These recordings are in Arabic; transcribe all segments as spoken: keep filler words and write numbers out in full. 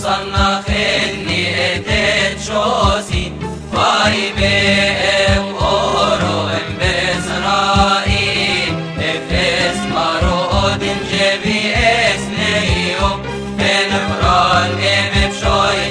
وصلنا خلني اتشوسي فاي بهم أورو ام بإسرائيل افس مرود جبي اسنيو بين فرال ام بشوي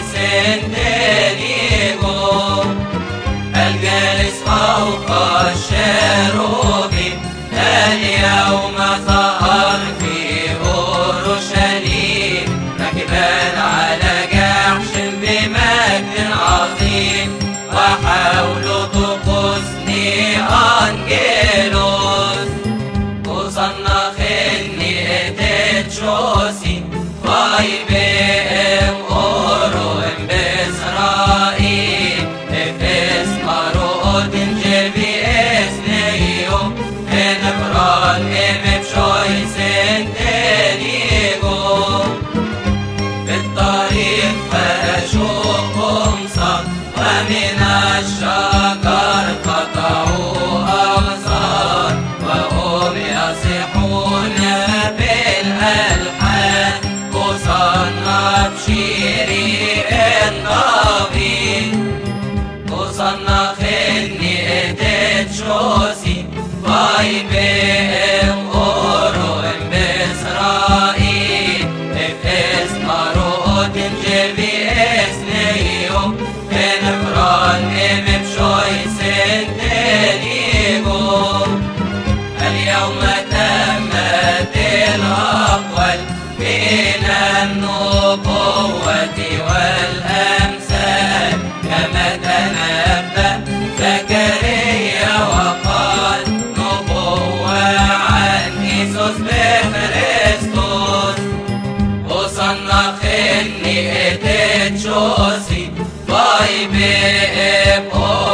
سنتينيغو الجالس فوق الشروبين اليوم ظهر في أورشليم راكبا على جحش بمجد عظيم وحاولوا طقوسني أنجيلوس وصلنا خلني اتشوسي فاي بهم أورو ام بإسرائيل افس مرود جبي اسنيو ان فرال ام بشوي سنتينيغو في الطريق فأشوفهم صد ومن الشجر قطعوا أغصان وهم يصيحون بالألحان وصلنا بشيري النبي وصلنا خلني اتشوسي فاي بهم أورو ام بإسرائيل افس مرود جبي اسنيو بين فرال ام بشوي سنتينيغو اليوم تمت الأقوال من النبوة والأمثال كما تنبأ زكريا وقال نبوة عن يسوع بخريستوس وصلنا خلني اتشوسي فاي بهم